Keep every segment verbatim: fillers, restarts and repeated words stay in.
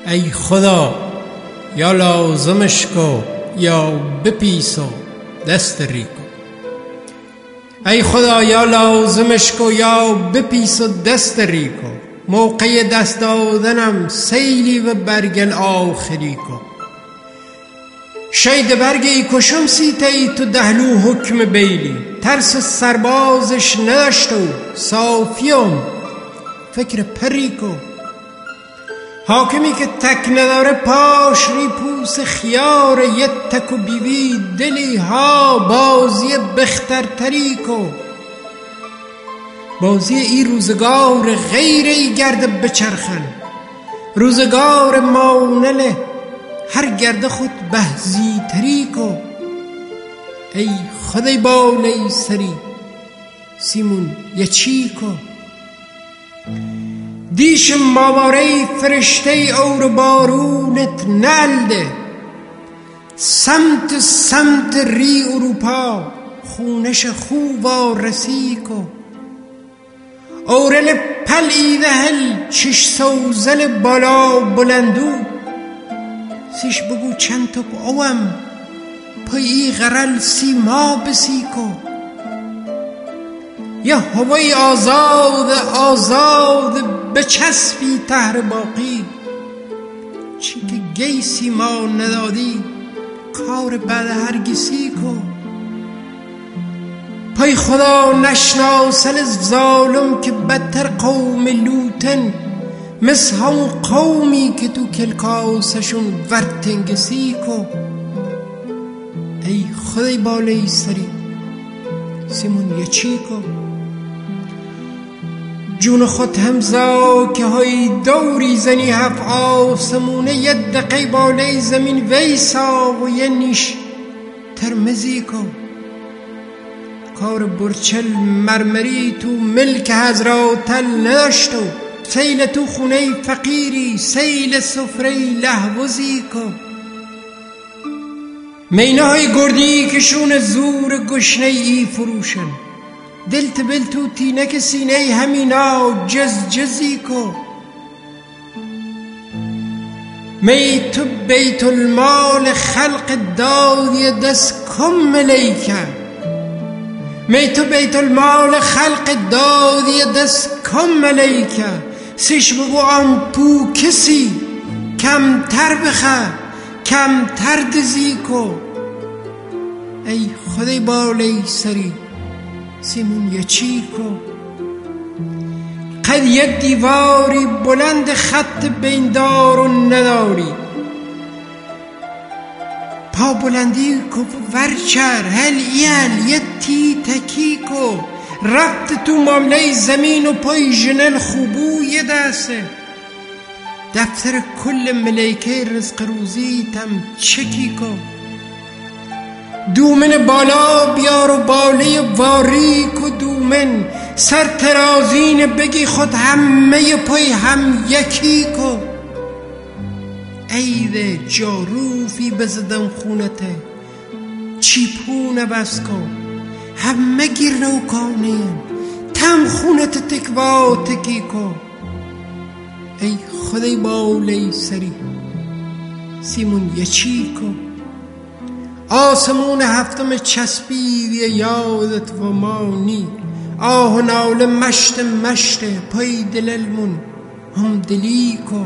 ای خدا یا لازمش کو یا بپیس و دست ریکو. ای خدا یا لازمش کو یا بپیس و دست ریکو. موقع دست دادنم سیلی و برگل آخری کو. شید برگی کشم سیتی تو دهلو حکم بیلی. ترس سربازش نداشتو صافیم فکر پری کو. حاکمی که تک نداره پاش ری پوس خیار یه تک و بیوی دلی ها بازی بخترتری کو. بازی ای روزگار غیر ای گرد بچرخن. روزگار مانله هر گرد خود بهزی تری کو. ای خدای بالی سری سیمون یه چی کو. دیش ماواره فرشته اور بارونت نلده. سمت سمت ری اروپا خونش خوبا رسی کو. اورل پلیده هل چش سوزل بالا بلندو. سیش بگو چند توپ اوم پایی غرل سیما بسی کو. یا هوای آزاد آزاد بچسبی تهر باقی. چی که گی سیما ندادی کار بعد هرگسی کو. پای خدا نشناسل ظالم که بدتر قوم لوتن. مثل همون قومی که تو کلکاسشون ورتنگسی کو. ای خدای بالای سری سیمون یه چی کو. جون خود همزا که های دوری زنی هف آسمونه. یه دقیق بالای زمین ویسا و یه نیش ترمزی کو. کار برچل مرمری تو ملک حضراتل نداشتو. سیل تو خونه فقیری سیل سفره لحوزی کو. مینه های گردی کشون زور گشنه ای فروشن. دلت بل تو تینک سینه همینا جز جزی کو. می تو بیت المال خلق دادی دست کم ملیکه. می تو بیت المال خلق دادی دست کم ملیکه. سیش بگو آن پو کسی کم تر بخه کم تر دزی کو. ای خدای بالی سری سیمون یه چی کو. قد یه دیواری بلند خط بیندار و نداری. پا بلندی کو ورچر هل ایل یه تی تکی کو. رفت تو معامله زمین و پای جنل خوبو یه دسته. دفتر کل ملیکه رزق روزی تم چکی کو. دومن بالا بیار و باله واریک و دومن. سر ترازین بگی خود همه پای هم یکی کو. ایده جاروفی بزدم خونته چیپونه بس کو. همه گیر نوکانه تم خونت تکوا تکی کو. ای خدای بالی سری سیمون یه چی کو. آسمون هفتم چسبیدی یادت و مانی. آه و ناله مشت مشت پای دلمون هم دلی کو.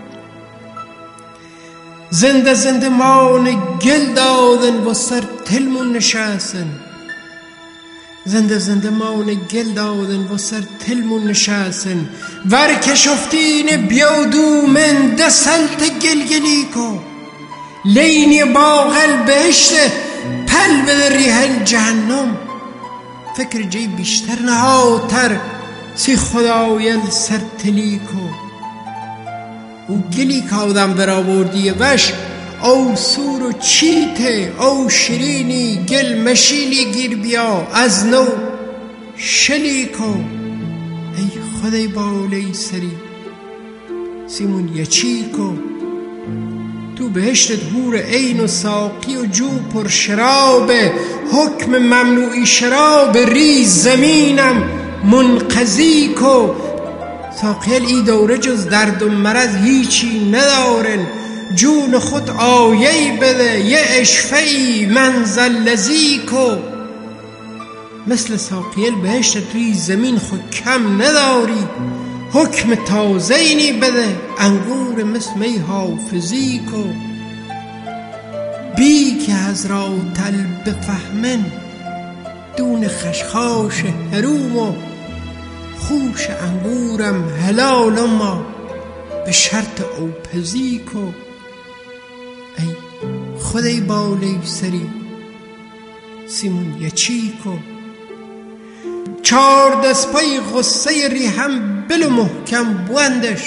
زنده زنده مان گل دادن و سر تلمون نشستن. زنده زنده مان گل دادن و سر تلمون نشستن. ورکشفتین بیادو من دسلت گلگلی کو. لینی باغل بهشت پل به ریحل جهنم. فکر جای بیشتر نهاتر سی خدایل سرتلی کو. او گلی که آدم برآوردی وش او سور و چیته او شیرینی گل مشیلی گیر بیا از نو شلی کو. ای خدای بالی سری سیمون یه چی کو. تو بهشتت هور عین و ساقی و جو پر شراب. حکم ممنوعی شراب ریز زمینم منقضی کو. ساقیل ای دوره جز درد و مرض هیچی ندارن، جون خود آیهی بده یه اشفهی منزل لذیکو. مثل ساقیل بهشت توی زمین خود کم نداری، حکم تازینی بده انگور مثل می حافظی کو. بی که حضرات بفهمن دون خشخاش حروم و خوش انگورم حلال ما به شرط اوپزی کو. ای خدای بالی سری سیمون یچی کو. چار دست پای غصه ریهم بلو محکم بوندش،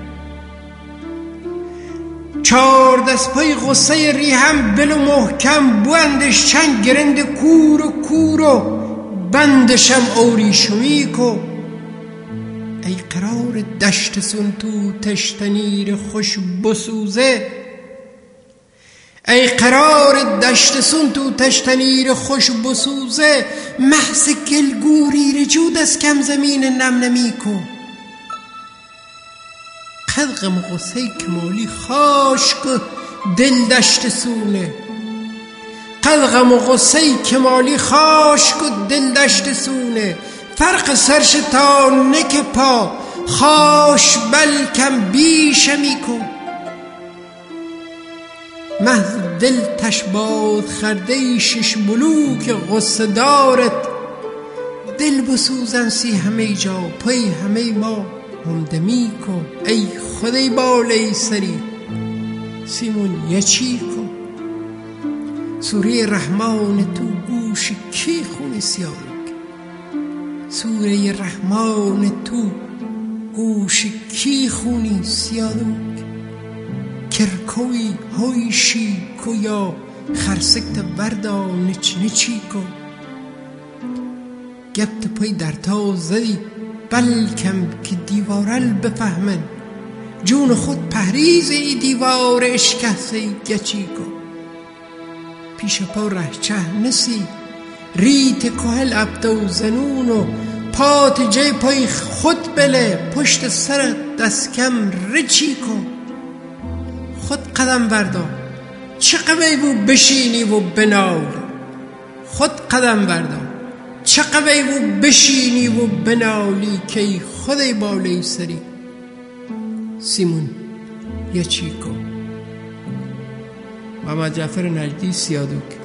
چار دست پای غصه ریهم بلو محکم بوندش. چند گرند کور و کور و بندشم اوریشمی کو. ای قرار دشت سون تو تشتنیر خوش بسوزه، ای قرار دشت سون تو تشتنیر خوش بسوزه. محض گلگوری رجود از کم زمین نم نمی کو. قدغم غصه کمالی خاش که دل دشت سونه، قدغم غصه کمالی خاش که دل دشت سونه. فرق سرش تا نک پا خاش بلکم بیشمی کو. محض دل تشباد خرده شش بلوک غصه دارت، دل بسوزن سی همه جا پای همه ما همدمی کو. ای خدای بالی سری سیمون یچی کو. سوره رحمان تو گوش کی خونی سیادک، سوره رحمان تو گوش کی خونی سیادک. کرکوی هایشی کو یا خرسکت بردا نچ نچی کو. گبت پای در تا زدی بلکم که دیوارل بفهمن، جون خود پهریز ای دیوار اشکسته گچی کو. پیش پا رهچه نسی ریت کهل ابدو زنون و پات جای پای خود بله پشت سر دست کم رچی کو. خود قدم بردار چه قوی بو بشینی و بنال، خود قدم بردار چه قوی بو بشینی و بنالی که خدای بالی سری سیمون یچی کو. محمد جعفر نجدی سیادوک.